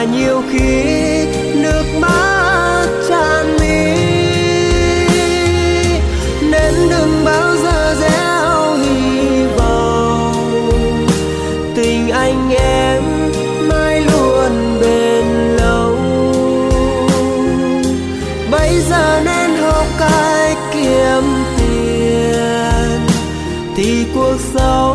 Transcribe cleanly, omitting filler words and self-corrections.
mà nhiều khi nước mắt tràn mi. Nên đừng bao giờ gieo hy vọng tình anh em mãi luôn bền lâu. Bây giờ nên học cách kiếm tiền thì cuộc sống